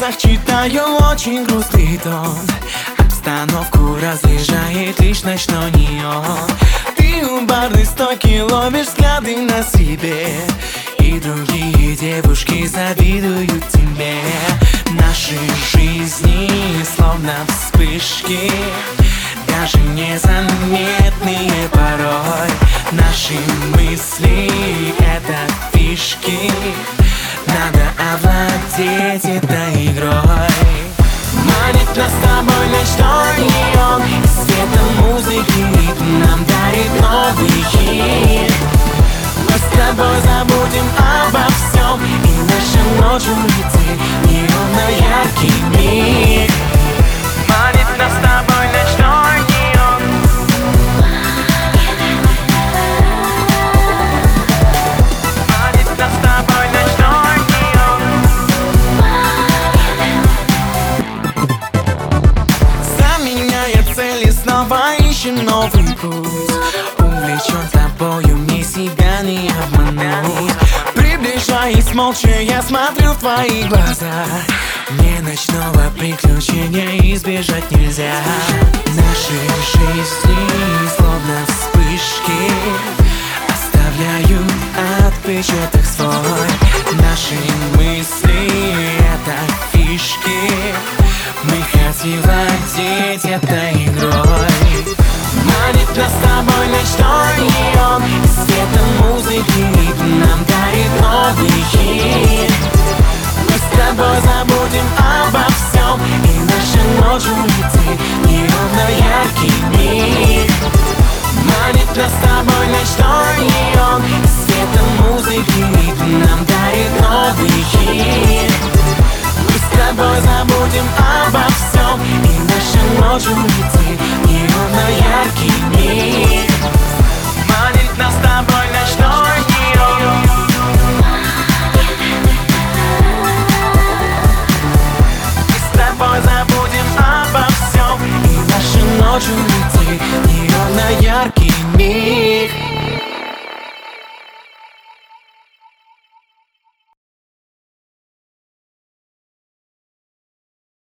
глазах читаю очень грустный тон. Обстановку разряжает лишь ночной неон. Ты у барной стойки ловишь взгляды на себе, и другие девушки завидуют тебе. Наши жизни словно вспышки, даже незаметные порой. Наши мысли — это фишки, надо овладеть этой игрой. Манит нас с тобой ночной неон, и светом музыки ритм нам дарит новый хит. Мы с тобой забудем обо всем, и наша ночь улетит в неровно яркий миг. Манит нас с тобой ночной неон. Манит нас с тобой ночной неон. Заменяя цели, снова ищем новый путь. Увлечен тобою, мне себя не обмануть. Приближаясь молча, я смотрю в твои глаза. Мне ночного приключения избежать нельзя. Наши жизни словно вспышки оставляют отпечаток свой. Наши мысли — это фишки, мы хотим владеть этой игрой. Манит нас с тобой ночной неон, и светом музыки ритм нам дарит новый хит. Мы с тобой забудем обо всем, и наша ночь улетит в неровно яркий миг. Манит нас с тобой ночной неон, и светом музыки ритм нам дарит новый хит. Мы с тобой забудем обо всем, и наша ночь улетит в неровно яркий миг. Манит нас с тобой ночной неон. Мы с тобой забудем обо всем, и наша ночь улетит